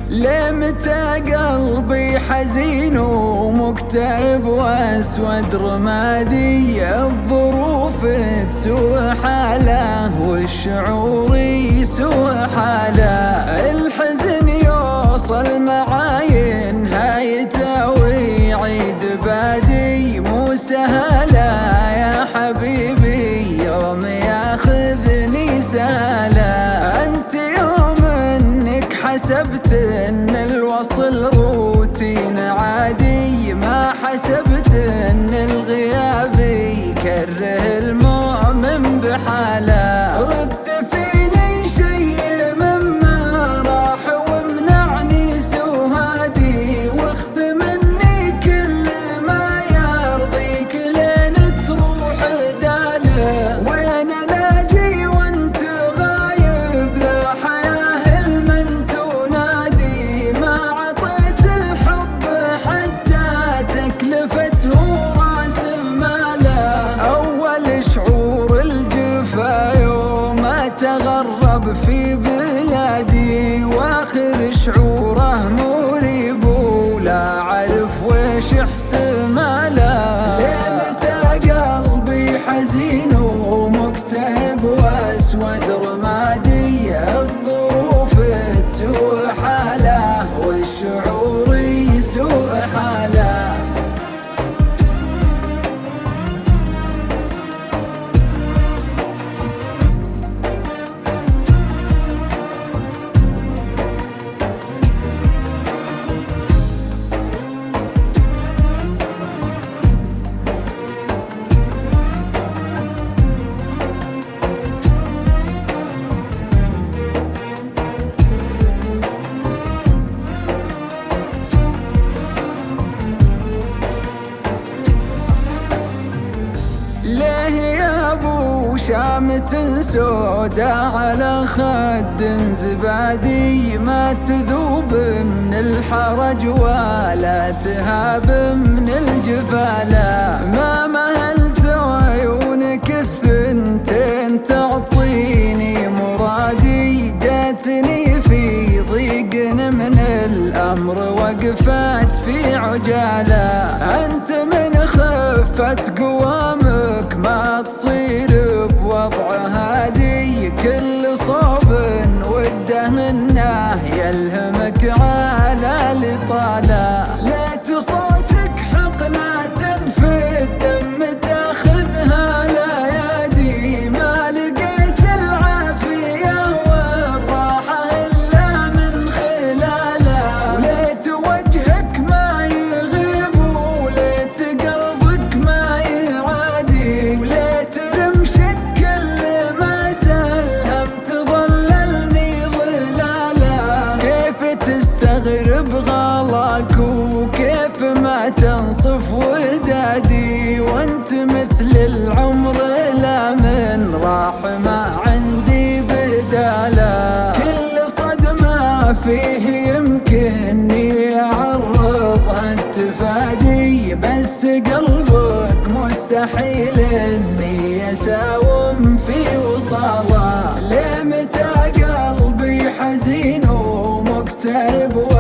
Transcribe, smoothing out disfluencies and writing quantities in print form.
لمتى قلبي حزين ومكتئب واسود رمادي، الظروف تسوء حاله والشعور يسوء حاله، الحزن يوصل معاي نهايته ويعيد بادي، مو سهلة يا حبيبي يوم ياخذني سهلة، انت يوم انك حسبت ان الوصل روتين عادي، ما حسبت ان الغياب يكره المؤمن بحاله، رد فيني شي مما راح ومنعني سوهادي، واخذ مني كل ما يرضيك لين تروح داله، وين الاقي وانت غايب لا حياه المن تنادي، ما عطيت الحب حتى تكلفته راس ماله، اول شعور الجفا يوم تغرب في بلادي، واخر شعوره مريب ولا اعرف ويش احتماله، لمتى قلبي حزين ومكتئب واسود رمادي، الظروف تسوء حاله والشعور يسوء حاله. ليه يا ابو شامة سودا على خد زبادي، ما تذوب من الحرج ولا تهاب من الجفالة، ما مهلت عيونك الثنتين تعطيني مرادي، جاتني في ضيق من الامر وقفت في عجالة، انت من خفت قوامك ما تصير بوضع هادي، كل صوب وده انه يلهمك على الإطالة، ليت صوتك حقنة في الدم تاخذها الايادي، ما لقيت العافية والراحة الا من خلاله، وليت وجهك ما يغيب وليت قلبك ما يعادي، وليت رمشك كل ما سلهم تظللني ظلاله، كيف تستغرب غلاك وكيف ما تنصف ودادي، وانت مثل العمر لا من راح ما عندي بداله، كل صدمة فيه يمكنني اعرضها التفادي، بس قلبك مستحيل اني اساوم في وصاله، لمتى قلبي حزين ومكتئب